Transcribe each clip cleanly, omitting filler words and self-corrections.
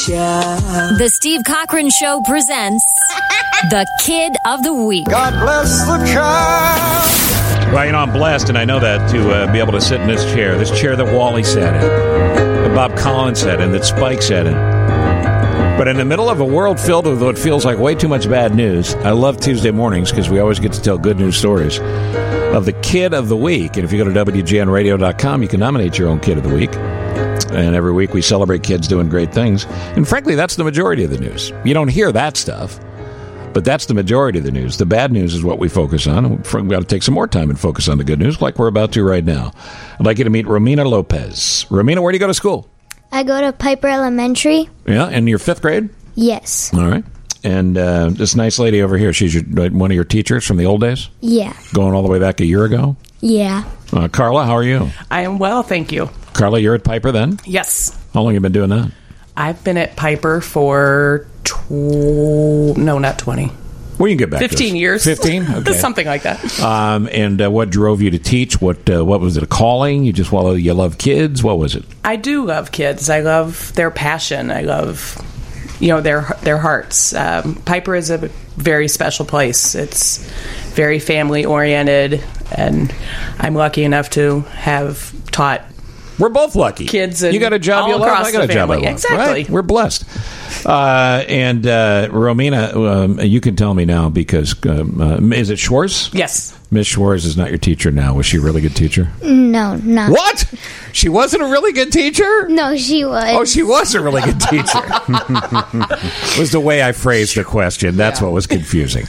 child. The Steve Cochran Show presents the Kid of the Week. God bless the child. Well, I'm blessed, and I know that, to be able to sit in this chair that Wally sat in, that Bob Collins sat in, that Spike sat in. But in the middle of a world filled with what feels like way too much bad news, I love Tuesday mornings because we always get to tell good news stories of the Kid of the Week. And if you go to WGNradio.com, you can nominate your own Kid of the Week. And every week we celebrate kids doing great things. And frankly, that's the majority of the news. You don't hear that stuff. But that's the majority of the news. The bad news is what we focus on. And we've got to take some more time and focus on the good news like we're about to right now. I'd like you to meet Romina Lopez. Romina, where do you go to school? I go to Piper Elementary. Yeah, and you're 5th grade? Yes. All right. And this nice lady over here, she's one of your teachers from the old days? Yeah. Going all the way back a year ago? Yeah. Carla, how are you? I am well, thank you. Carla, you're at Piper then? Yes. How long have you been doing that? I've been at Piper for not 20. Well, you can get back 15 years. 15? Okay. Something like that. And what drove you to teach? What was it, a calling? You just, you love kids? What was it? I do love kids. I love their passion. I love, their hearts. Piper is a very special place. It's very family-oriented, and I'm lucky enough to have taught. We're both lucky. Kids, you got a job you love. I got a job I love. Exactly. Right? We're blessed. And Romina, you can tell me now because is it Schwartz? Yes. Miss Schwartz is not your teacher now. Was she a really good teacher? No, not. What? She wasn't a really good teacher? No, she was. Oh, she was a really good teacher. Was the way I phrased the question. That's what was confusing.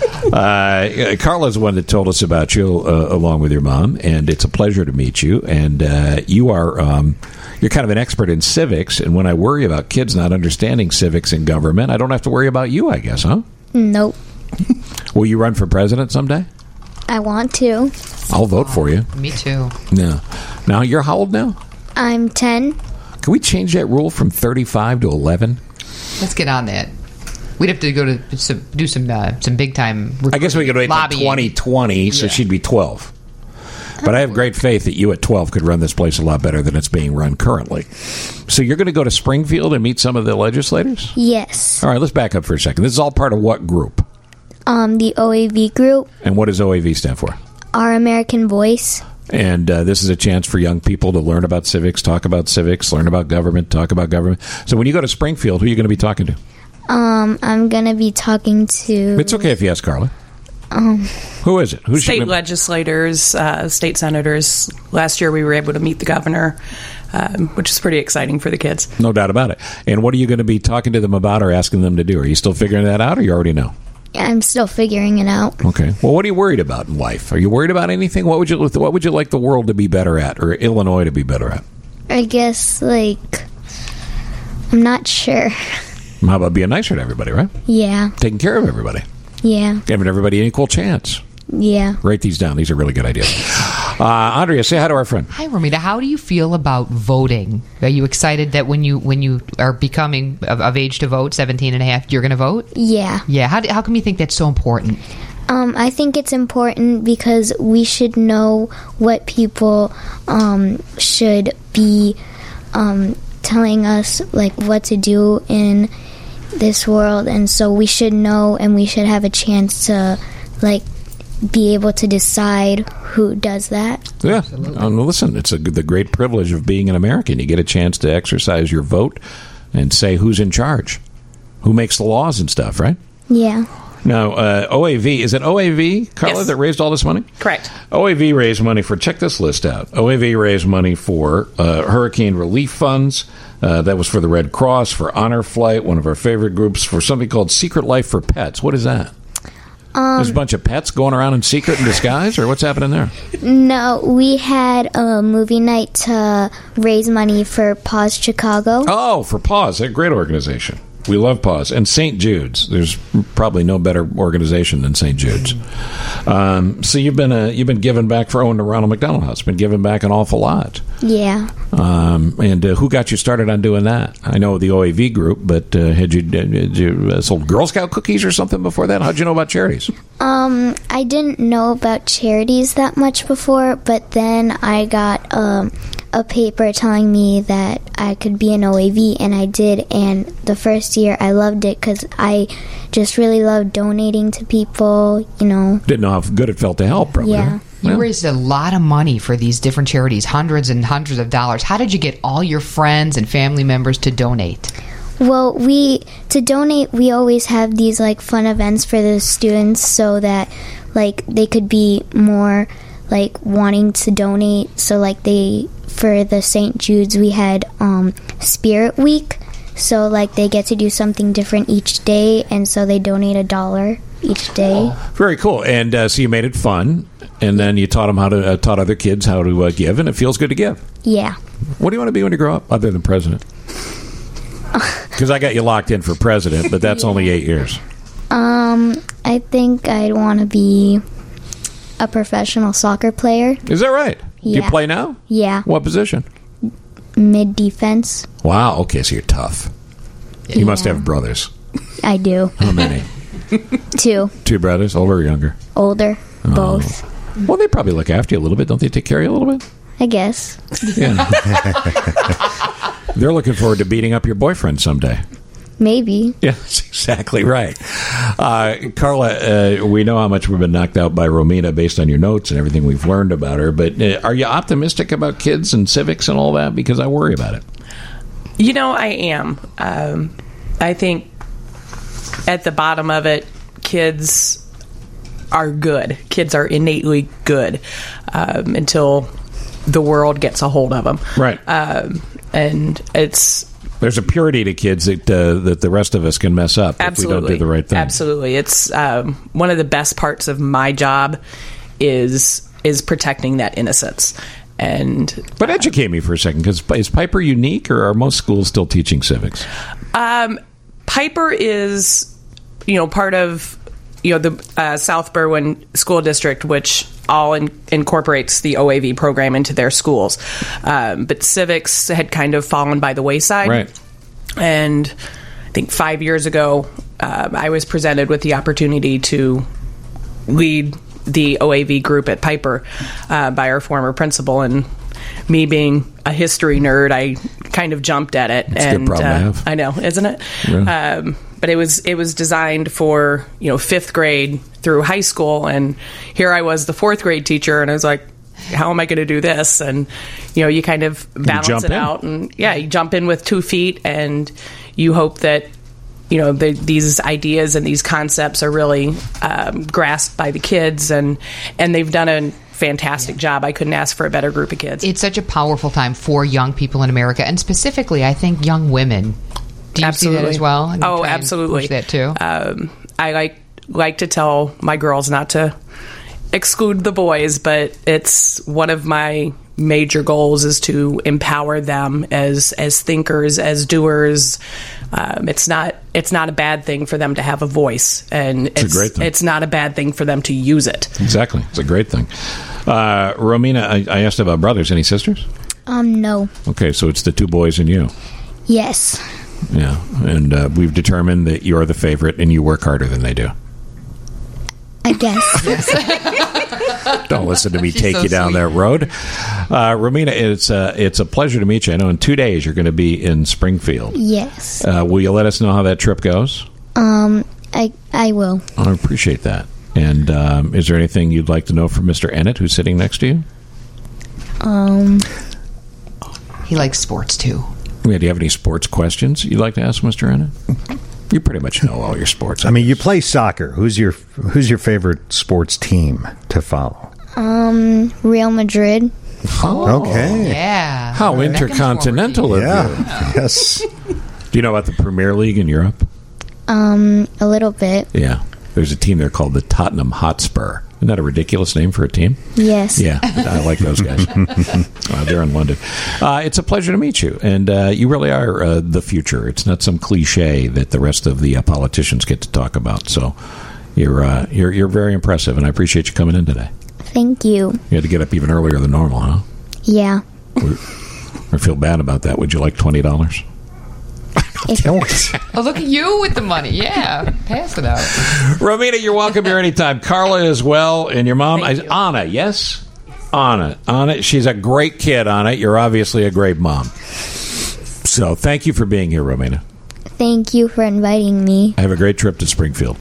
Carla's the one that told us about you along with your mom, and it's a pleasure to meet you. And you are you're kind of an expert in civics, and when I worry about kids not understanding civics and government, I don't have to worry about you, I guess, huh? Nope. Will you run for president someday? I want to. I'll vote for you. Me too. Yeah. Now, you're how old now? I'm 10. Can we change that rule from 35 to 11? Let's get on that. We'd have to go to do some big time. I guess we could wait until 2020, so she'd be 12. But I have great faith that you at 12 could run this place a lot better than it's being run currently. So you're going to go to Springfield and meet some of the legislators? Yes. All right, let's back up for a second. This is all part of what group? The OAV group. And what does OAV stand for? Our American Voice. And this is a chance for young people to learn about civics, talk about civics, learn about government, talk about government. So when you go to Springfield, who are you going to be talking to? I'm going to be talking to... It's okay if you ask Carla. Who is it? Who's state legislators, state senators. Last year we were able to meet the governor, which is pretty exciting for the kids. No doubt about it. And what are you going to be talking to them about or asking them to do? Are you still figuring that out, or you already know? I'm still figuring it out. Okay. Well, what are you worried about in life? Are you worried about anything? What would you like the world to be better at, or Illinois to be better at? I guess, I'm not sure. How about being nicer to everybody, right? Yeah. Taking care of everybody. Yeah. Giving everybody an equal chance. Yeah. Write these down. These are really good ideas. Andrea, say hi to our friend. Hi, Romina. How do you feel about voting? Are you excited that when you are becoming of age to vote, 17 and a half, you're going to vote? Yeah. Yeah. How come you think that's so important? I think it's important because we should know what people should be telling us, what to do in this world, and so we should know, and we should have a chance to be able to decide who does that. Yeah. Listen, it's the great privilege of being an American. You get a chance to exercise your vote and say who's in charge, who makes the laws and stuff, right? Yeah. Now, OAV, is it OAV, Carla, yes, that raised all this money? Correct. OAV raised money for, check this list out, OAV raised money for hurricane relief funds. That was for the Red Cross, for Honor Flight, one of our favorite groups, for something called Secret Life for Pets. What is that? There's a bunch of pets going around in secret in disguise, or what's happening there? No, we had a movie night to raise money for Paws Chicago. Oh, for Paws, a great organization. We love Paws. And St. Jude's. There's probably no better organization than St. Jude's. So you've been giving back for Owen to Ronald McDonald House. Been giving back an awful lot. Yeah. And who got you started on doing that? I know the OAV group, but had you sold Girl Scout cookies or something before that? How'd you know about charities? I didn't know about charities that much before, but then I got a paper telling me that I could be an OAV, and I did. And the first year, I loved it because I just really loved donating to people, Didn't know how good it felt to help, probably. Yeah. You raised a lot of money for these different charities, hundreds and hundreds of dollars. How did you get all your friends and family members to donate? Well, to donate, we always have these fun events for the students so that they could be more wanting to donate. So for the St. Jude's, we had Spirit Week. So they get to do something different each day, and so they donate $1 each day. Very cool. And so you made it fun, and then you taught them taught other kids how to give, and it feels good to give. Yeah. What do you want to be when you grow up, other than president? Because I got you locked in for president, but that's only 8 years. I think I'd want to be a professional soccer player. Is that right? Yeah. Do you play now? Yeah. What position? Mid-defense. Wow. Okay, so you're tough. You must have brothers. I do. How many? 2. 2 brothers, older or younger? Older. Both. Well, they probably look after you a little bit. Don't they take care of you a little bit? I guess. Yeah. They're looking forward to beating up your boyfriend someday. Maybe. Yeah, that's exactly right. Carla, we know how much we've been knocked out by Romina based on your notes and everything we've learned about her, but are you optimistic about kids and civics and all that? Because I worry about it. I am. I think at the bottom of it, kids are good. Kids are innately good until the world gets a hold of them. Right. And there's a purity to kids that the rest of us can mess up if we don't do the right thing. Absolutely. It's one of the best parts of my job is protecting that innocence. But educate me for a second, because is Piper unique, or are most schools still teaching civics? Piper is, part of the South Berwyn School District, which all incorporates the OAV program into their schools. But civics had kind of fallen by the wayside. Right. And I think 5 years ago, I was presented with the opportunity to lead the OAV group at Piper by our former principal. And me being a history nerd, I kind of jumped at it. It's a good problem to have. I know, isn't it? Yeah. But it was designed for 5th grade through high school, and here I was, the 4th grade teacher, and I was like, how am I going to do this? And you kind of balance it out, and you jump in with 2 feet, and you hope that these ideas and these concepts are really grasped by the kids, and they've done a fantastic job. I couldn't ask for a better group of kids. It's such a powerful time for young people in America, and specifically, I think, young women. Do you see that as well? Oh, absolutely. Push that too. I like to tell my girls not to exclude the boys, but it's one of my major goals is to empower them as thinkers, as doers. It's not a bad thing for them to have a voice, and it's a great thing. It's not a bad thing for them to use it. Exactly, it's a great thing. Romina, I asked about brothers. Any sisters? No. Okay, so it's the 2 boys and you. Yes. Yeah, and we've determined that you're the favorite and you work harder than they do. I guess. Don't listen to me She's take so you down sweet. that road. Romina, it's a pleasure to meet you. I know in 2 days you're going to be in Springfield. Yes. Will you let us know how that trip goes? I will. I appreciate that. And is there anything you'd like to know from Mr. Ennett, who's sitting next to you? He likes sports too. Do you have any sports questions you'd like to ask Mr. Ennett? You pretty much know all your sports. I mean, you play soccer. Who's your favorite sports team to follow? Real Madrid. Oh, okay. Yeah. How Beckham's intercontinental former of you. Yeah. Yes. Do you know about the Premier League in Europe? A little bit. Yeah. There's a team there called the Tottenham Hotspur. Isn't that a ridiculous name for a team? Yes. Yeah, I like those guys. They're in London. It's a pleasure to meet you, and you really are the future. It's not some cliche that the rest of the politicians get to talk about. So you're very impressive, and I appreciate you coming in today. Thank you. You had to get up even earlier than normal, huh? Yeah. I feel bad about that. Would you like $20? Oh, look at you with the money. Yeah. Pass it out. Romina, you're welcome here anytime. Carla as well, and your mom, Thank you. Anna, yes? On it. She's a great kid, on it. You're obviously a great mom. So thank you for being here, Romina. Thank you for inviting me. Have a great trip to Springfield.